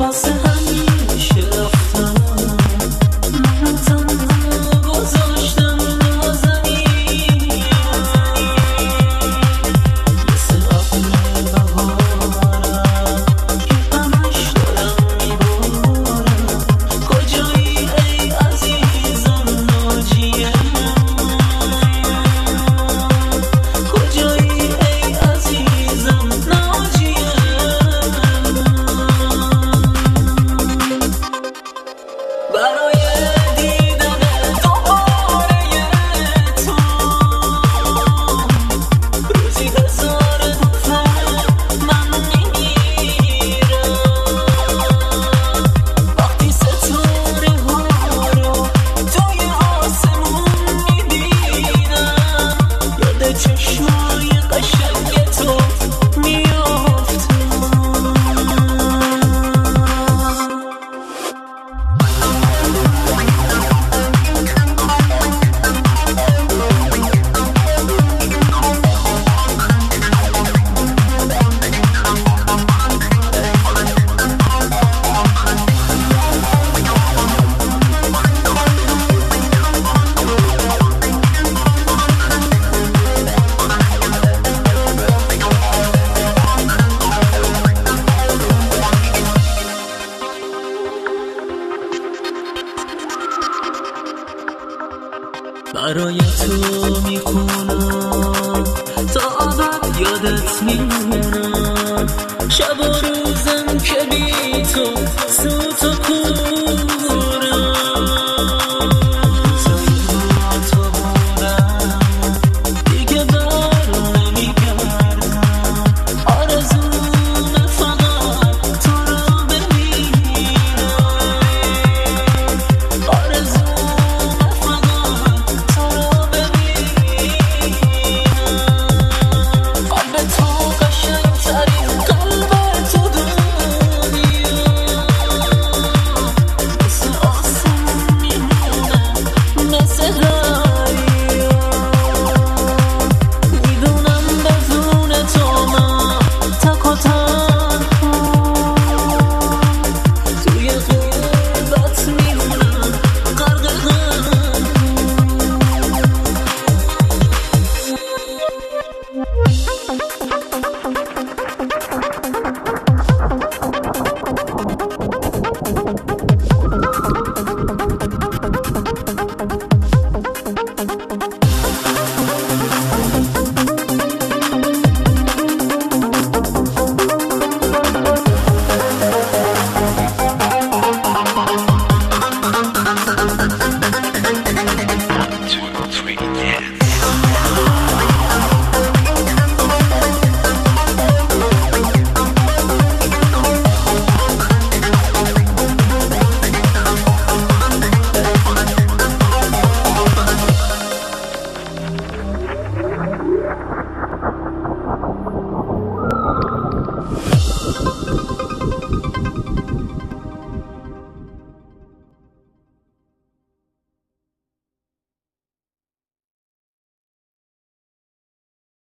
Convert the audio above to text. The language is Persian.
واسه همیشه رفتم، من تنها گذاشتم نازنین، مثل ابر بهارم که غمش دارم میبارم. کجایی ای عزیزم ناجیه، کجایی ای عزیزم ناجیه. برای دیدن دوباره تو روزی هزار دفعه من میمیرم. وقتی ستاره ها رو توی آسمون میبینم، یاد چشمای قشنگ تو میافتم. برای تو میخونم تا ابد یادت میمونم. شب و روزم که بی تو